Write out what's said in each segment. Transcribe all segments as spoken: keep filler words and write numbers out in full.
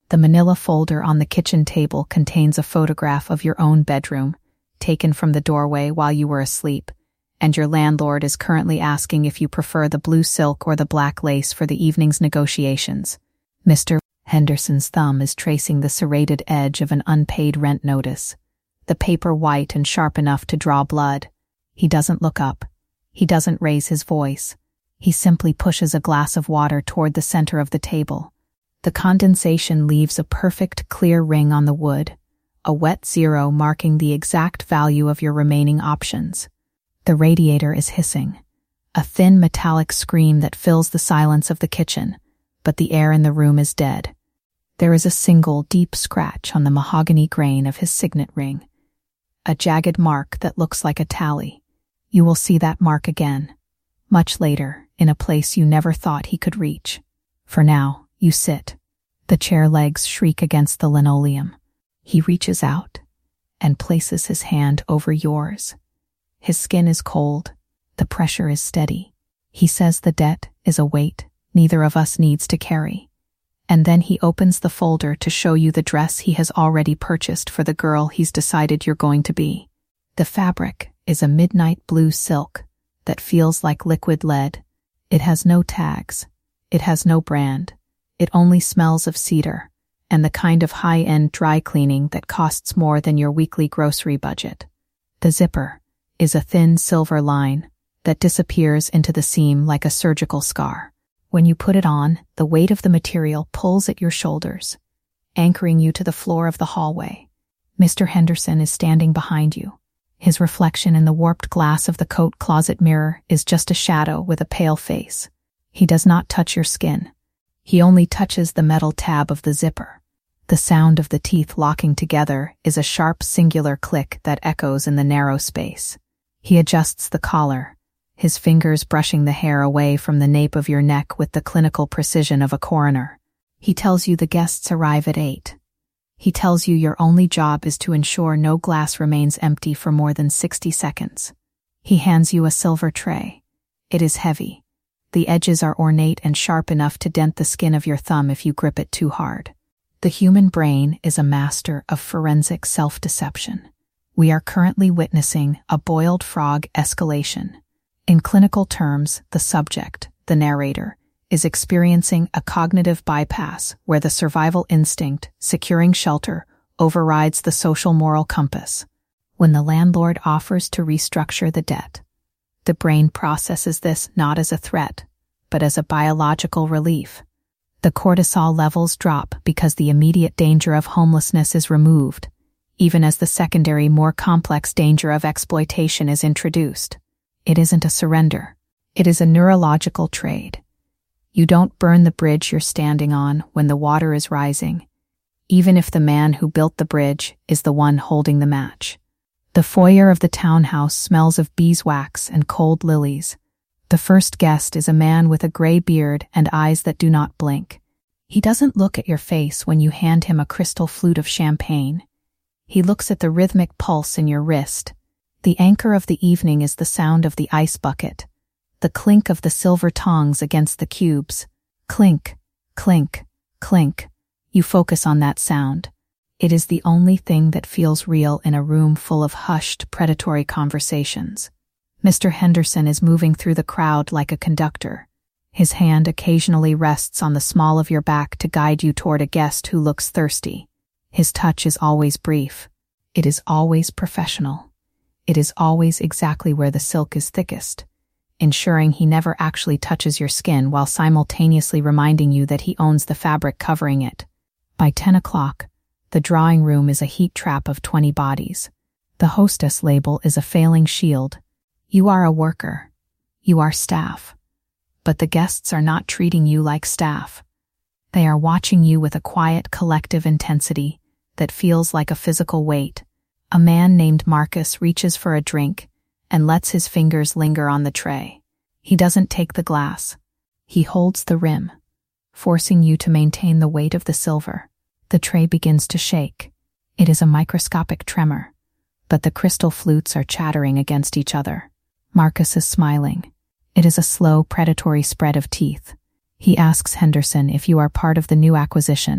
The manila folder on the kitchen table contains a photograph of your own bedroom, taken from the doorway while you were asleep, and your landlord is currently asking if you prefer the blue silk or the black lace for the evening's negotiations. Mister Henderson's thumb is tracing the serrated edge of an unpaid rent notice, the paper white and sharp enough to draw blood. He doesn't look up. He doesn't raise his voice. He simply pushes a glass of water toward the center of the table. The condensation leaves a perfect, clear ring on the wood, a wet zero marking the exact value of your remaining options. The radiator is hissing, a thin metallic scream that fills the silence of the kitchen, but the air in the room is dead. There is a single deep scratch on the mahogany grain of his signet ring, a jagged mark that looks like a tally. You will see that mark again, much later, in a place you never thought he could reach. For now, you sit. The chair legs shriek against the linoleum. He reaches out and places his hand over yours. His skin is cold. The pressure is steady. He says the debt is a weight neither of us needs to carry. And then he opens the folder to show you the dress he has already purchased for the girl he's decided you're going to be. The fabric is a midnight blue silk that feels like liquid lead. It has no tags. It has no brand. It only smells of cedar and the kind of high-end dry cleaning that costs more than your weekly grocery budget. The zipper is a thin silver line that disappears into the seam like a surgical scar. When you put it on, the weight of the material pulls at your shoulders, anchoring you to the floor of the hallway. Mister Henderson is standing behind you. His reflection in the warped glass of the coat closet mirror is just a shadow with a pale face. He does not touch your skin. He only touches the metal tab of the zipper. The sound of the teeth locking together is a sharp singular click that echoes in the narrow space. He adjusts the collar, his fingers brushing the hair away from the nape of your neck with the clinical precision of a coroner. He tells you the guests arrive at eight. He tells you your only job is to ensure no glass remains empty for more than sixty seconds. He hands you a silver tray. It is heavy. The edges are ornate and sharp enough to dent the skin of your thumb if you grip it too hard. The human brain is a master of forensic self-deception. We are currently witnessing a boiled frog escalation. In clinical terms, the subject, the narrator, is experiencing a cognitive bypass where the survival instinct, securing shelter, overrides the social moral compass. When the landlord offers to restructure the debt, the brain processes this not as a threat, but as a biological relief. The cortisol levels drop because the immediate danger of homelessness is removed, even as the secondary, more complex danger of exploitation is introduced. It isn't a surrender. It is a neurological trade. You don't burn the bridge you're standing on when the water is rising, even if the man who built the bridge is the one holding the match. The foyer of the townhouse smells of beeswax and cold lilies. The first guest is a man with a gray beard and eyes that do not blink. He doesn't look at your face when you hand him a crystal flute of champagne. He looks at the rhythmic pulse in your wrist. The anchor of the evening is the sound of the ice bucket, the clink of the silver tongs against the cubes. Clink, clink, clink. You focus on that sound. It is the only thing that feels real in a room full of hushed, predatory conversations. Mister Henderson is moving through the crowd like a conductor. His hand occasionally rests on the small of your back to guide you toward a guest who looks thirsty. His touch is always brief. It is always professional. It is always exactly where the silk is thickest, ensuring he never actually touches your skin while simultaneously reminding you that he owns the fabric covering it. By ten o'clock, the drawing room is a heat trap of twenty bodies. The hostess label is a failing shield. You are a worker. You are staff. But the guests are not treating you like staff. They are watching you with a quiet, collective intensity that feels like a physical weight. A man named Marcus reaches for a drink and lets his fingers linger on the tray. He doesn't take the glass. He holds the rim, forcing you to maintain the weight of the silver. The tray begins to shake. It is a microscopic tremor, but the crystal flutes are chattering against each other. Marcus is smiling. It is a slow, predatory spread of teeth. He asks Henderson if you are part of the new acquisition.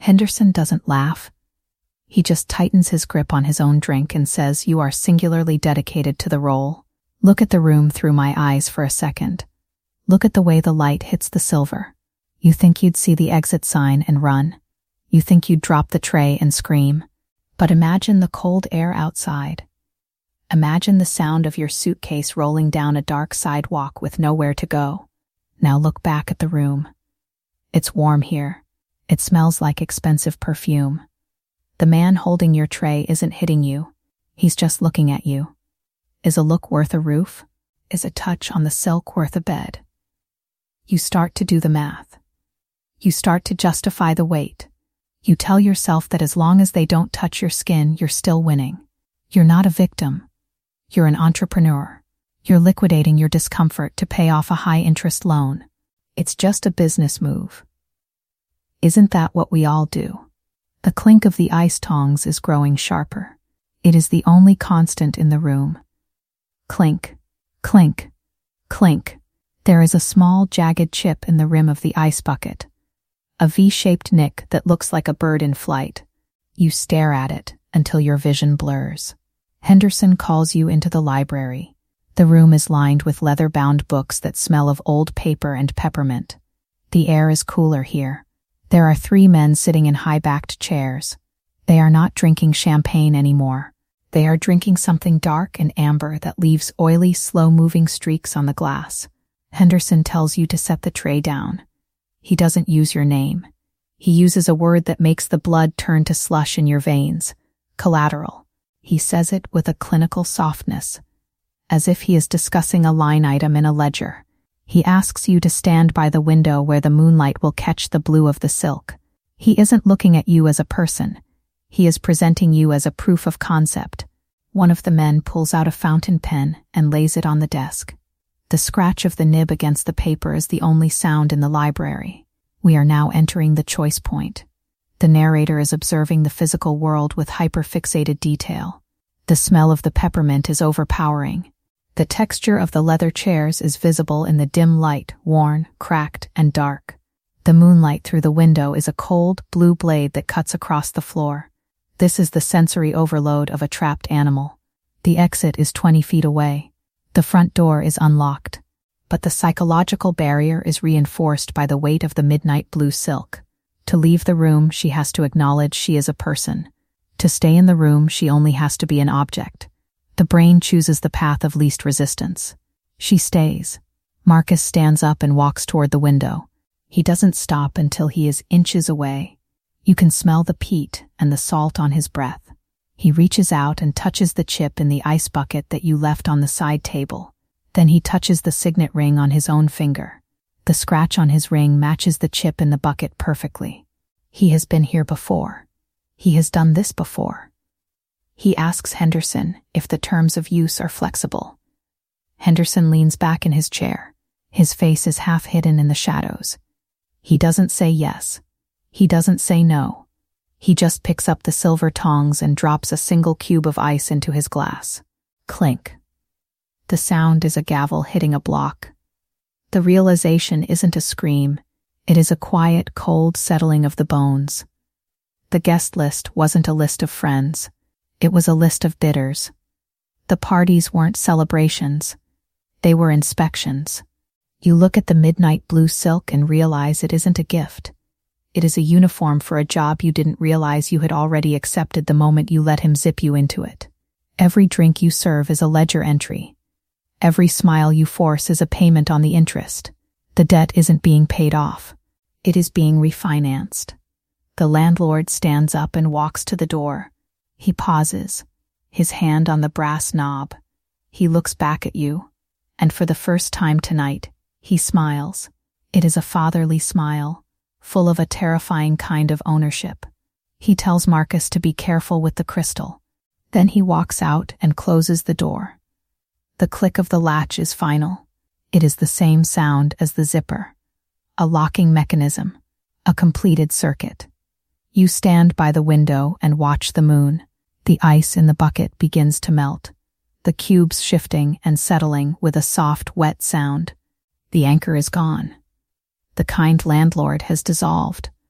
Henderson doesn't laugh. He just tightens his grip on his own drink and says, "You are singularly dedicated to the role. Look at the room through my eyes for a second. Look at the way the light hits the silver. You think you'd see the exit sign and run. You think you'd drop the tray and scream. But imagine the cold air outside. Imagine the sound of your suitcase rolling down a dark sidewalk with nowhere to go. Now look back at the room. It's warm here. It smells like expensive perfume. The man holding your tray isn't hitting you. He's just looking at you. Is a look worth a roof? Is a touch on the silk worth a bed?" You start to do the math. You start to justify the wait. You tell yourself that as long as they don't touch your skin, you're still winning. You're not a victim. You're an entrepreneur. You're liquidating your discomfort to pay off a high-interest loan. It's just a business move. Isn't that what we all do? The clink of the ice tongs is growing sharper. It is the only constant in the room. Clink, clink, clink. There is a small, jagged chip in the rim of the ice bucket. A V-shaped nick that looks like a bird in flight. You stare at it until your vision blurs. Henderson calls you into the library. The room is lined with leather-bound books that smell of old paper and peppermint. The air is cooler here. There are three men sitting in high-backed chairs. They are not drinking champagne anymore. They are drinking something dark and amber that leaves oily, slow-moving streaks on the glass. Henderson tells you to set the tray down. He doesn't use your name. He uses a word that makes the blood turn to slush in your veins. Collateral. He says it with a clinical softness, as if he is discussing a line item in a ledger. He asks you to stand by the window where the moonlight will catch the blue of the silk. He isn't looking at you as a person. He is presenting you as a proof of concept. One of the men pulls out a fountain pen and lays it on the desk. The scratch of the nib against the paper is the only sound in the library. We are now entering the choice point. The narrator is observing the physical world with hyper-fixated detail. The smell of the peppermint is overpowering. The texture of the leather chairs is visible in the dim light, worn, cracked, and dark. The moonlight through the window is a cold, blue blade that cuts across the floor. This is the sensory overload of a trapped animal. The exit is twenty feet away. The front door is unlocked, but the psychological barrier is reinforced by the weight of the midnight blue silk. To leave the room, she has to acknowledge she is a person. To stay in the room, she only has to be an object. The brain chooses the path of least resistance. She stays. Marcus stands up and walks toward the window. He doesn't stop until he is inches away. You can smell the peat and the salt on his breath. He reaches out and touches the chip in the ice bucket that you left on the side table. Then he touches the signet ring on his own finger. The scratch on his ring matches the chip in the bucket perfectly. He has been here before. He has done this before. He asks Henderson if the terms of use are flexible. Henderson leans back in his chair. His face is half hidden in the shadows. He doesn't say yes. He doesn't say no. He just picks up the silver tongs and drops a single cube of ice into his glass. Clink. The sound is a gavel hitting a block. The realization isn't a scream. It is a quiet, cold settling of the bones. The guest list wasn't a list of friends. It was a list of bidders. The parties weren't celebrations. They were inspections. You look at the midnight blue silk and realize it isn't a gift. It is a uniform for a job you didn't realize you had already accepted the moment you let him zip you into it. Every drink you serve is a ledger entry. Every smile you force is a payment on the interest. The debt isn't being paid off. It is being refinanced. The landlord stands up and walks to the door. He pauses, his hand on the brass knob. He looks back at you, and for the first time tonight, he smiles. It is a fatherly smile, full of a terrifying kind of ownership. He tells Marcus to be careful with the crystal. Then he walks out and closes the door. The click of the latch is final. It is the same sound as the zipper. A locking mechanism. A completed circuit. You stand by the window and watch the moon. The ice in the bucket begins to melt. The cubes shifting and settling with a soft, wet sound. The anchor is gone. The kind landlord has dissolved,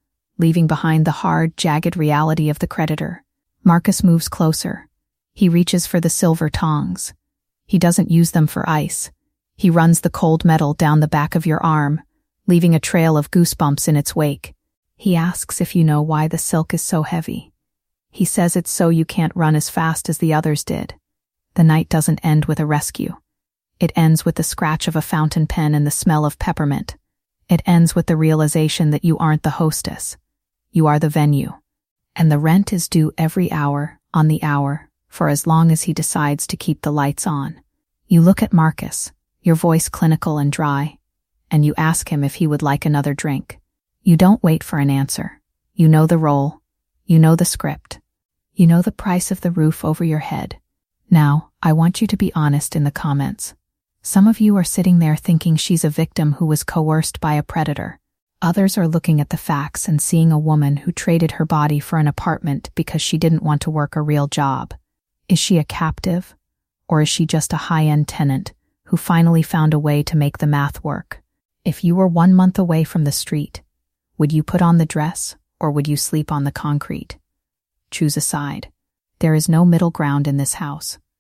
leaving behind the hard, jagged reality of the creditor. Marcus moves closer. He reaches for the silver tongs. He doesn't use them for ice. He runs the cold metal down the back of your arm, leaving a trail of goosebumps in its wake. He asks if you know why the silk is so heavy. He says it's so you can't run as fast as the others did. The night doesn't end with a rescue. It ends with the scratch of a fountain pen and the smell of peppermint. It ends with the realization that you aren't the hostess. You are the venue. And the rent is due every hour, on the hour, for as long as he decides to keep the lights on. You look at Marcus, your voice clinical and dry, and you ask him if he would like another drink. You don't wait for an answer. You know the role. You know the script. You know the price of the roof over your head. Now, I want you to be honest in the comments. Some of you are sitting there thinking she's a victim who was coerced by a predator. Others are looking at the facts and seeing a woman who traded her body for an apartment because she didn't want to work a real job. Is she a captive? Or is she just a high-end tenant who finally found a way to make the math work? If you were one month away from the street, would you put on the dress or would you sleep on the concrete? Choose a side. There is no middle ground in this house.